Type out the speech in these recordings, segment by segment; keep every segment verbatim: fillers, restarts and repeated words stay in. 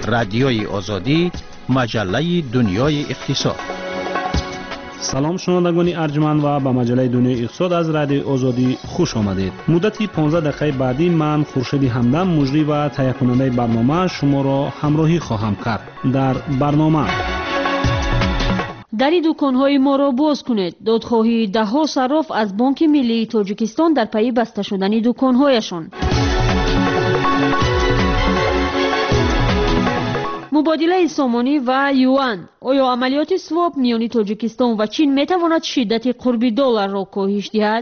رادیوی آزادی، مجله دنیای اقتصاد. سلام شنوندگان ارجمند و به مجله دنیای اقتصاد از رادیو آزادی خوش آمدید. مدتی پانزده دقیقه بعدی من خورشید همدم مجری و تهیه کننده برنامه شما را همراهی خواهم کرد. در برنامه دری دکان‌های ما را باز کنید. دادخواهی ده ها صراف از بانک ملی تاجیکستان در پی بسته شدن دکان‌هایشان. مبادله سامانی و یوان. آیا عملیات سواپ میان تاجیکستان و چین میتواند شدت قرب دلار را کاهش دهد؟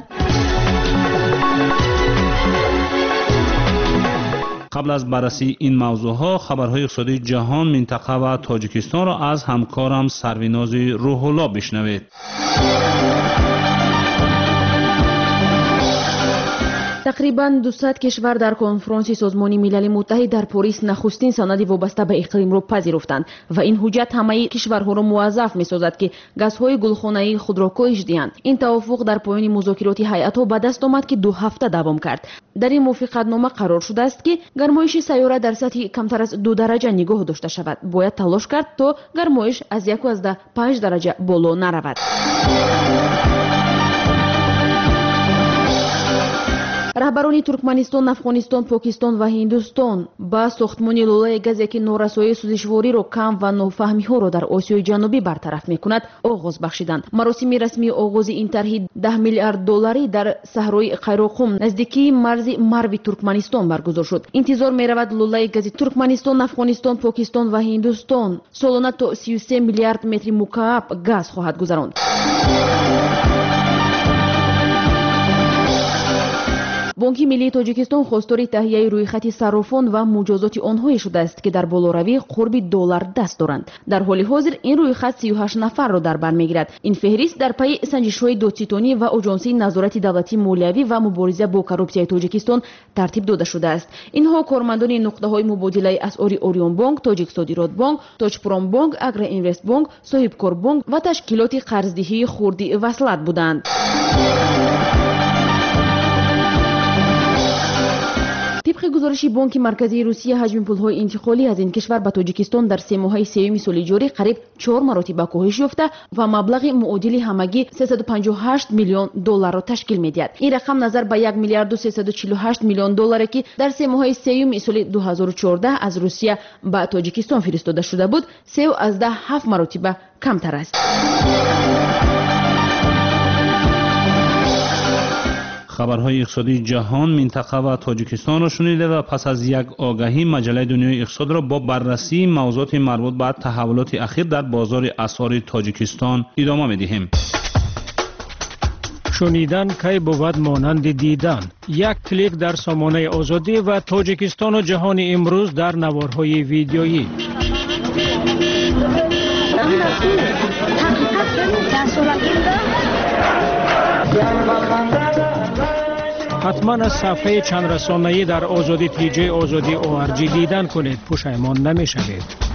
قبل از بررسی این موضوعها خبرهای اقتصادی جهان، منطقه و تاجیکستان را از همکارم سرویناز روح الله بشنوید. تقریباً دویست کشور در کنفرانس سازمان ملل متحد در پاریس نخستین سند وابسته به اقلیم را پذیرفتند و این حجت همه کشورها را موظف می‌سازد که گازهای گلخانه‌ای خود را کاهش دهند. این توافق در پایان مذاکرات هیئت‌ها به دست آمد که دو هفته دوام کرد. در این موافقتنامه قرار شده است که گرمایش سیاره در سطح کمتر از دو درجه نگاه داشته شود. باید تلاش کرد تا گرمایش از یک و پنج درجه بالا نرود. رهبران ترکمنستان، افغانستان، پاکستان و هندوستان با ساختمان لوله گازی که نورسایی سوزشواری را کم و نافهمی ها را در آسیای جنوبی برطرف میکند آغاز بخشیدند. مراسم رسمی آغاز این طرح ده میلیارد دلاری در صحرای قیراقم نزدیکی مرز مرو ترکمنستان برگزار شد. انتظار میرود لوله گازی ترکمنستان، افغانستان، پاکستان و هندوستان سالانه تا سی و سه میلیارد متر مکعب گاز خواهد گذراند. بانک ملی تاجیکستان خواستار تهیه رویخط صرافان و مجازات آنها شده است که در بالوروی قرب دلار دست دارند. در حال حاضر این رویخط سی و هشت نفر را در بر میگیرد. این فهرست در پی سنجش‌های دادستانی و آژانس نظارت دولتی مالیوی و مبارزه با کروپسیای تاجیکستان ترتیب داده شده است. اینها کارمندان نقطه‌های مبادله اسعار اوریون بانک، تاجیک صادرات بانک، تاجپرام بانک، اگرا اینوست بانک، صاحبکار بانک و تشکیلات قرضدهی خردی وصلت بودند. طبق گزارش بانک مرکزی روسیه حجم پول‌های انتقالی از این کشور به تاجیکستان در سه ماهه سوم سال جاری قریب چهار مراتب کاهش یافته و مبلغ معادل همگی سیصد و پنجاه و هشت میلیون دلار را تشکیل می‌دهد. این رقم نظر به یک میلیارد و سیصد و چهل و هشت میلیون دلاری که در سه ماهه سوم سال دو هزار و چهارده از روسیه به تاجیکستان فرستاده شده بود، سه و از ده هفت مراتب کمتر است. خبرهای اقتصادی جهان، منطقه و تاجیکستان را شنیده و پس از یک آگهی مجله دنیای اقتصاد را با بررسی موضوعات مربوط به تحولات اخیر در بازار اسعار تاجیکستان ادامه می‌دهیم. شنیدن کی بود مانند دیدن. یک کلیک در سامانه آزادی و تاجیکستان و جهان امروز در نوارهای ویدیویی. حتما از صفحه چند رسانه‌ای در آزادی تی جی آزادی او آر جی دیدن کنید، پشیمان نمی‌شوید.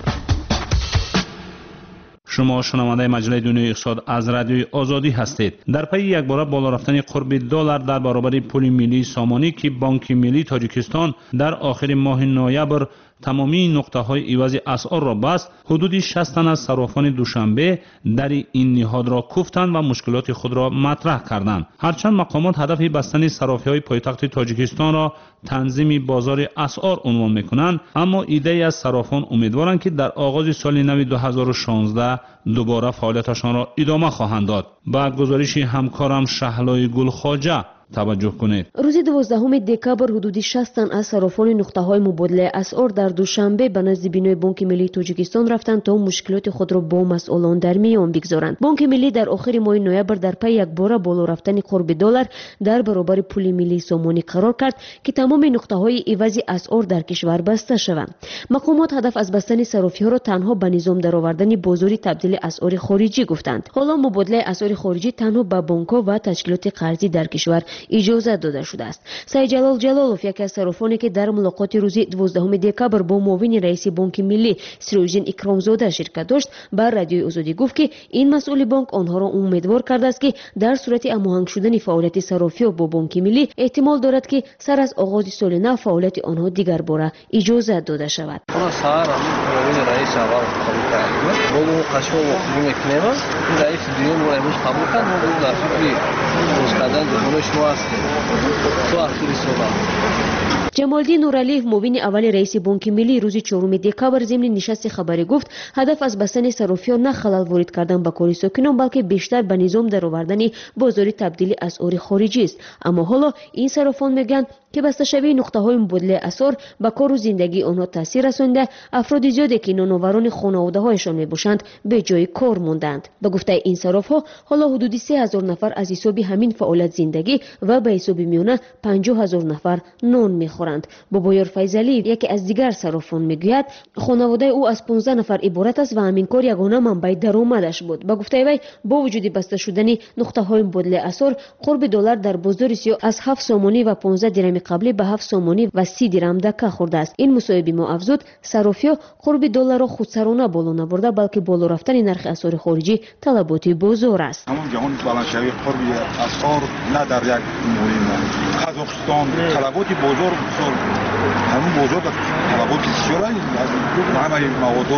شما شنونده مجله دنیای اقتصاد از رادیوی آزادی هستید. در پی یک بار بالا رفتن قرب دلار در برابر پول ملی سامانی که بانک ملی تاجیکستان در آخر ماه نوامبر تمامی نقطه‌های عوض اسعار را بست، حدود شصت تن از صرافان دوشنبه در این نهاد را کوفتند و مشکلات خود را مطرح کردند. هرچند مقامات هدف بستن صرافی‌های پایتخت تاجیکستان را تنظیم بازار اسعار عنوان می‌کنند، اما ایده از صرافان امیدوارند که در آغاز سال نو دو هزار و شانزده دوباره فعالیتشان را ادامه خواهند داد. با گزارش همکارم شهلای گلخواجه توجه کنید. روز دوازدهم دکامبر حدود شصت تن از صرافان نقطه‌های مبادله اسعار در دوشنبه به نزد بینای بانک ملی تاجیکستان رفتند تا مشکلات خود را با مسئولان در میان بگذارند. بانک ملی در آخر ماه نوامبر در پی یک بار بالا رفتن قرب دلار در برابر پول ملی سامانی قرار کرد که تمام نقطه‌های عوض اسعار در کشور بسته شوند. مقامات هدف از بستن صرافی‌ها را تنها به نظام درآوردن بازاری تبدیل اسعار خارجی گفتند. حالا مبادله اسعار خارجی تنها با بانک‌ها و تشکیلات قرضی در کشور اجازت داده شده است. سید جلال جلالوف یکی از صرافانی که در ملاقات روز دوازدهم دکبر با معاون رئیس بانک ملی سیروژدین اکرامزاده شرکت داشت بر رادیوی آزادی گفت که این مسئول بانک آنها را امیدوار کرده است که در صورت هماهنگ شدن فعالیت صرافی با بانک ملی احتمال دارد که سر از آغاز سال نو فعالیت آنها دیگر باره اجازت داده شود. رئیس اول قبول کردیم. بودو قشنگ و میکنیم. رئیس دیگه ما امروز قبول کرد. ما بود در فکری مستقل دنبالش ما هستیم. تو آخری سال. جمالدین نورعلیف معاون اول رئیس بانک ملی روز چهارم دکبر ضمن نشست خبری گفت هدف از بستن صرافیان نه خلل وارد کردن به کار ساکنان بلکه بیشتر به نظام درآوردن بازار تبدیل اسعار خارجی است. اما حالا این صرافان میگن که بسته شوی نقطه های مبادله اسعار به کار و زندگی آنها تاثیر رسانده، افراد زیادی که نانآوران خانواده هایشان میباشند به جای کار ماندند. به گفته این صراف ها حالا حدود سه هزار نفر از حساب همین فعالیت زندگی و به حساب میانه پنجاه هزار نفر نان میخورند. بابایار فیضلی یکی از دیگر صرافان میگوید خانواده او از پانزده نفر عبارت است و همین کار یگانه منبع درآمدش بود. به گفته وی با وجود بسته شدن نقطه های مبادله اسعار قرب دلار در بازار سیاه از هفت سومانی و پانزده درهم قبلی به هفت سومانی و سی درهم دکه خورده است. این مصاحبه ما افزود صرافی‌ها قرب دلار را خودسرانه بالا نبرده بلکه بالا رفتن نرخ اسعار خارجی طلبات بازار است. همون جهان بلندشوی قرب اسعار نه در یک مهم قزاقستان طلبات بازار بسیار همون بازار طلبات بسیار از همه مواد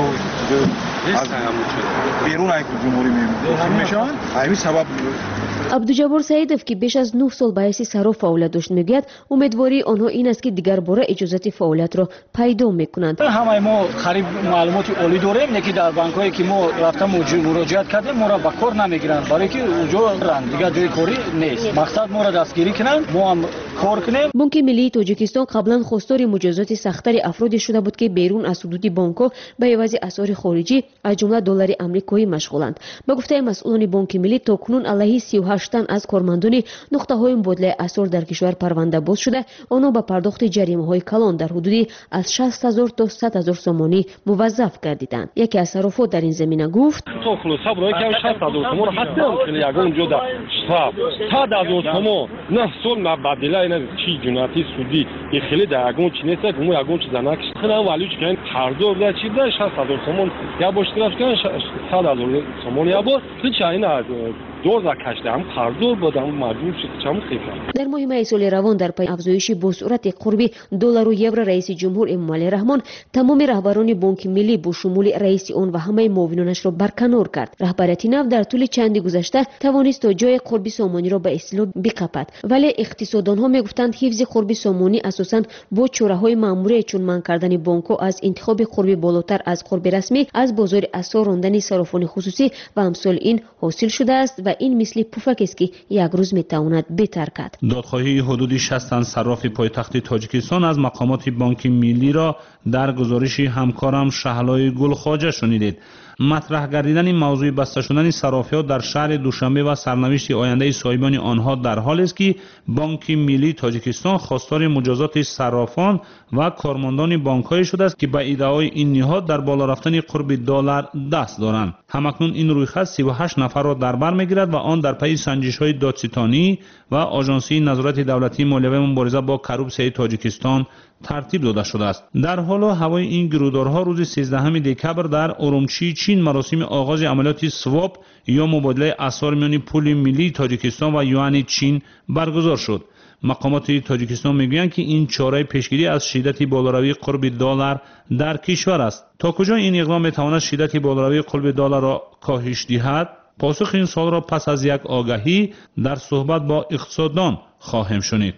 از بیرون از جمهوری میشن. همین سبب عبدالجبار سعیدов که بیش از نه سال به حیث صراف فعالیت داشت میگوید امیدواری آنها این است که دیگر باره اجازت فعالیت را پیدا میکنند. همه ما خرید معلومات عالی داریم یکی در بانک هایی که ما رفتم مراجعت کردیم ما را به کار نمیگیرند برای که اونجا رند دیگر جای کاری نیست. مقصد ما را دستگیری کنند ما هم کار کنیم. بانک ملی تاجیکستان قبلا خواستار مجازات سخت‌تر افرادی شده بود که بیرون از حدود بانک‌ها به عوض اسعار خارجی از جمله دلار آمریکایی مشغولند. به گفته مسئولان بانک ملی تاکنون علیه سی و هشت تن از کارمندان نقطه‌های مبادله اسعار در کشور پرونده باز شده آنها به پرداخت جریمه‌های کلان در حدود از شصت هزار تا صد هزار سومانی موظف گردیدند. یکی از صرافان در این زمینه گفت تو خلاصه برای که شصت هزار تومان حتی خیلی یگان جدا صاحب صد هزار تومان نه سال مبادله اینا چی جناتی سودی این خیلی در یگان چی نیست که مو یگان چیز نکش خیلی ولی چه کن هر دو بلا چیز شصت هزار تومان یا باش طرف کن صد هزار تومان یا با هیچ اینا دور را کشیدم هر دو بودم مجبور شد چم خیلی. در ماه مای سال روان در پی افزایش با سرعت قربی دلار و یورو رئیس جمهور امامعلی رحمان تمام رهبران بانک ملی با شمول رئیس آن و همه معاونانش را برکنار کرد. رهبریت نو در طول چند گذشته توانست تا جای قربی سامانی را به اصلاح بقپد ولی اقتصاددانها میگفتند حفظ قربی سامانی اساساً با چاره‌های مأموری چون من کردن بانک‌ها از انتخاب قربی بالاتر از قرب رسمی از بازار اسعار راندن صرافان خصوصی و امثال این حاصل شده است و این مثل پفک است که یک روز میتواند بهتر کرد. دادخواهی حدود شصت تن صراف پایتخت تاجیکستان از مقامات بانک ملی را در گزارش همکارم شهلای گلخواجه شنیدید. مطرح گردیدن این موضوع بسته شدن صرافی‌ها در شهر دوشنبه و سرنوشت آینده صاحبان آنها در حالی است که بانک ملی تاجیکستان خواستار مجازات صرافان و کارمندان بانک‌های شده است که به ایده‌های این نهاد در بالا رفتن قرب دلار دست دارند. همکنون این رویخط سی و هشت نفر را در بر می‌گیرد و آن در پی سنجش‌های دادستانی و آژانسی نظارت دولتی مالیه و مبارزه با کروپسیای تاجیکستان ترتیب داده شده است. در حال هوای این گرودارها روز سیزدهم دکبر در ارومچی چین مراسم آغاز عملیات سواپ یا مبادله اسعار میان پول ملی تاجیکستان و یوان چین برگزار شد. مقامات تاجیکستان میگویند که این چاره پیشگیری از شدت بالاروی قرب دلار در کشور است. تا کجا این اقدام میتواند شدت بالاروی قرب دلار را کاهش دهد؟ پاسخ این سوال را پس از یک آگهی در صحبت با اقتصاددان خواهیم شنید.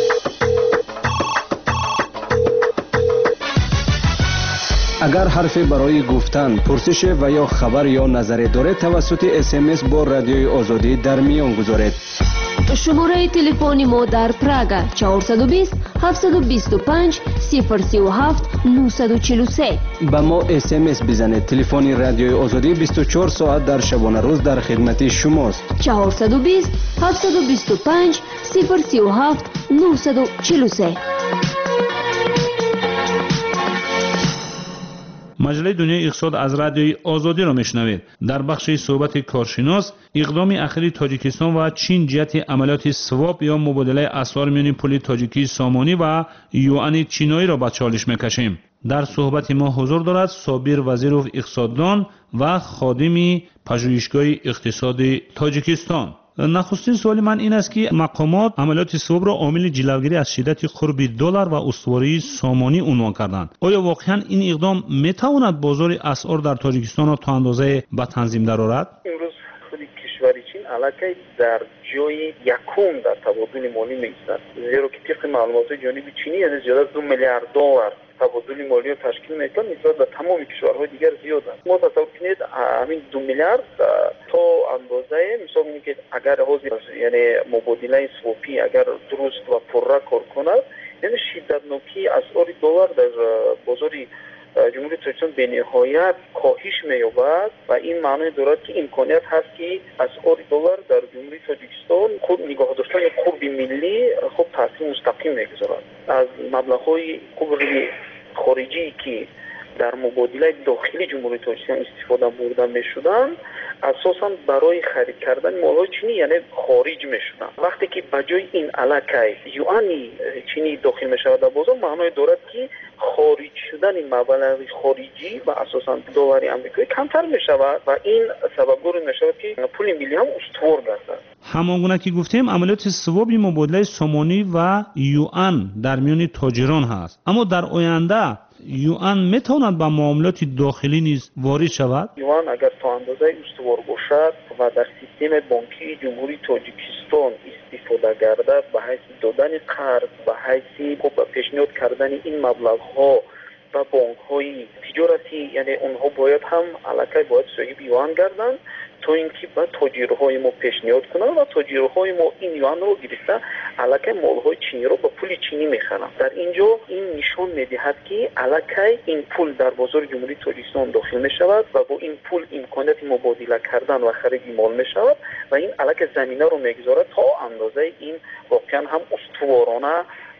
اگر حرفی برای گفتن، پرسش و یا خبر یا نظری دارید توسط اس ام اس با رادیوی آزادی در میان گذارید. شماره تلفن ما در پراگ چهارصد و بیست هفتصد و بیست و پنج صفر سه و هفت نهصد و چهل و سه. به ما اس ام اس بزنید. تلفن رادیوی آزادی بیست و چهار ساعت در شبانه روز در خدمت شماست. چهارصد و بیست هفتصد و بیست و پنج صفر سه و هفت نهصد و چهل و سه. مجله دنیای اقتصاد از رادیوی آزادی را میشنوید. در بخش صحبت کارشناس اقدام اخیر تاجیکستان و چین جهت عملیات سواپ یا مبادله اسعار میان پول تاجیکی سامانی و یوان چینایی را به چالش میکشیم. در صحبت ما حضور دارد صابر وزیرov اقتصاددان و خادم پژوهشگاه اقتصادی تاجیکستان. نخستین سوال من این است که مقامات عملیات سواب را عامل جلوگیری از شدت قرب دلار و استواری سامانی عنوان کردند. آیا واقعا این اقدام میتواند بازار اسعار در تاجیکستان را تا اندازه به تنظیم درآورد؟ امروز خود کشور چین علاقه در جای یکم در تبادل مالی می‌ایستد، زیرا که طبق معلومات جانب چینی یعنی زیاده از دو میلیارد دلار تبادل مالی رو تشکیل میکنه، نسبت به تمام کشورهای دیگر زیاد است. ما تصور کنید همین دو میلیارد تا اندازه مثال میگه که اگر حاضر یعنی مبادله سواپی اگر درست و پررا کار کند، یعنی شدتناکی اسعار دلار در بازار جمهوری تاجیکستان به نهایت کاهش می‌یابد و این معنی دارد که امکانیت هست که اسعار دلار در جمهوری تاجیکستان خود نگاه داشتن قرب ملی خود تاثیر مستقیم می‌گذارد. از مبلغ‌های قرب خارجی که در مبادله داخلی جمهوری تاجیکستان استفاده برده می‌شدند اساساً برای خرید کردن مال‌های چینی یعنی خارج می‌شدند. وقتی که بجای این علاقه یوانی چینی داخل می‌شود در بازار، معنی دارد که خارج شدن مبلغ خارجی و اساساً دلار آمریکایی کمتر می‌شود و این سببگار می‌شود که پول ملی هم استوار گردد. همانگونه که گفتیم عملیات سواب مبادله سامانی و یوان در میان تاجران هست، اما در آینده یوان میتواند به معاملات داخلی نیز وارد شود؟ یوان اگر تا اندازه استوار باشد و در سیستم بانکی جمهوری تاجیکستان استفاده گردد به حیث دادن قرض، به حیث پیشنهاد کردن این مبلغ‌ها و بانک‌های تجارتی، یعنی اونها باید هم علاقه باید صاحب یوان گردند تا اینکه با تاجرهای ما پیشنهاد کنند و تاجرهای ما این یوان رو گرفته علاقه مال‌های چینی رو با پول چینی می‌خرند. در اینجا این نشان می‌دهد که علاقه این پول در بازار جمهوری تاجیکستان داخل می‌شود و با این پول امکانات مبادله کردن و خرید مال می‌شود و این علاقه زمینه رو می‌گذارد تا اندازه این واقعا هم استوارانه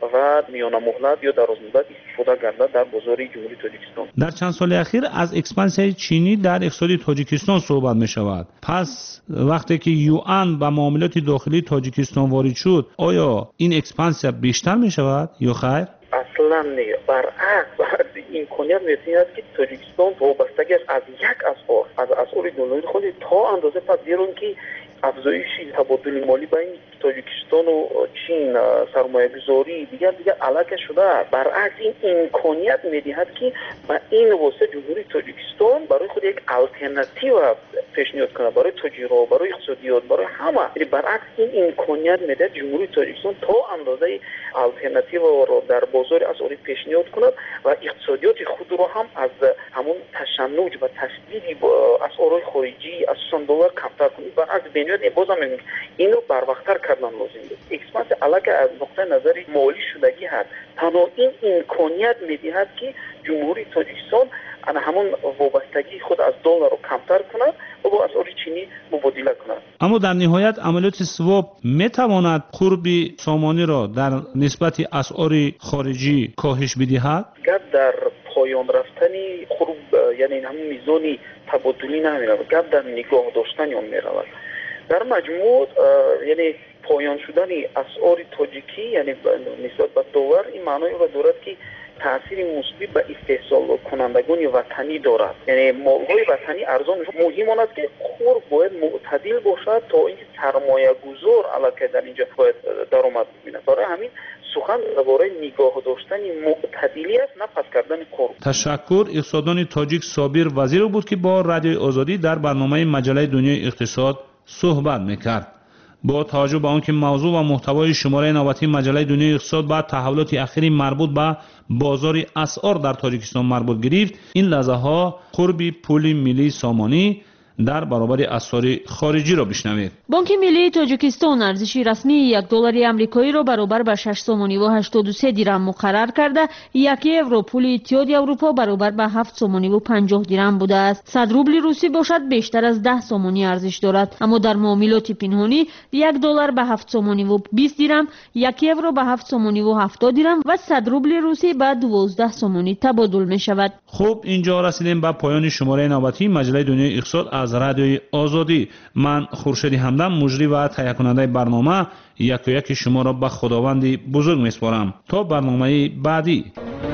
و میانه مهلت یا دراز مدت استفاده گردد در بازار جمهوری تاجیکستان. در چند سال اخیر از اکسپانسیون چینی در اقتصاد تاجیکستان صحبت می شود. پس وقتی که یوان به معاملات داخلی تاجیکستان وارد شد، آیا این اکسپانسیون بیشتر می شود یا خیر؟ اصلا نه، برعکس امکانیت می‌رسد که تاجیکستان وابستگی از یک اسعار از اسعار دلاری خود تا اندازه پس زیرا که افزایش تبادل مالی بین تاجیکستان و چین، سرمایه‌گذاری دیگر دیگر علاقه شده. برعکس این امکانیت می‌دهد که با این واسطه جمهوری تاجیکستان برای خود یک آلترناتیو پیشنهاد کنه برای تجارت، برای اقتصادیات، برای همه. یعنی برعکس این امکانیت می‌دهد جمهوری تاجیکستان تا اندازه آلترناتیو را در بازار اسعاری پیشنهاد کند و اقتصادیات خود را هم از همون تشنج و تشدید اسعار خارجی اساساً دلار کمتر کنید. برعکس بنیاد بازم میگم این رو بروقتر کردن لازم است. اکسپانس علاقه از نقطه نظر مالی شدگی هست. تنها این امکانیت میدهد که جمهوری تاجیکستان انا همون وابستگی خود از دلار رو کمتر کند و با اسعار چینی مبادله کند. اما در نهایت عملیات سواب میتواند قرب سامانی را در نسبت اسعار خارجی کاهش بدهد؟ گپ در پایان رفتن قرب یعنی همون میزان تبادلی نمیرود، گپ در نگاه داشتن اون میرود. در مجموع یعنی پایان شدن اسعار تاجیکی یعنی نسبت به دلار این معنی را دارد که تاثیر مثبت به استحصال کنندگان وطنی دارد. یعنی مال‌های وطنی ارزان مهم است که قرب باید معتدل باشد تا اینکه سرمایه گذار علاقه در اینجا باید درآمد ببیند. برای همین سخن درباره نگاه داشتن معتدلی است، نه پس کردن قرب. تشکر. اقتصاددان تاجیک صابر وزیر بود که با رادیوی آزادی در برنامه مجله دنیای اقتصاد صحبت میکرد. با توجه به آنکه موضوع و محتوای شماره نوبتی مجله دنیای اقتصاد بعد تحولات اخیری مربوط به بازار اسعار در تاجیکستان مربوط گرفت، این لحظه ها قرب پول ملی سامانی در برابر اسعار خارجی را بشنوید. بانک ملی تاجیکستان ارزش رسمی یک دلار آمریکایی را برابر به شش سومانی و هشتاد و سه درم مقرر کرده، یک یورو پول اتحادیه اروپا برابر به هفت سومانی و پنجاه درم بوده است. صد روبل روسی باشد بیشتر از ده سومانی ارزش دارد، اما در معاملات پنهانی یک دلار به هفت سومانی و بیست درم، یک یورو به هفت سومانی و هفتاد درم و صد روبل روسی به دوازده سومانی تبادل می شود. خوب، اینجا رسیدیم به پایان شماره نوبتی مجله دنیای اقتصاد از رادیوی آزادی. من خورشید همدم، مجری و تهیه کننده برنامه، یک و یک شما را به خداوند بزرگ میسپارم. تا برنامه بعدی.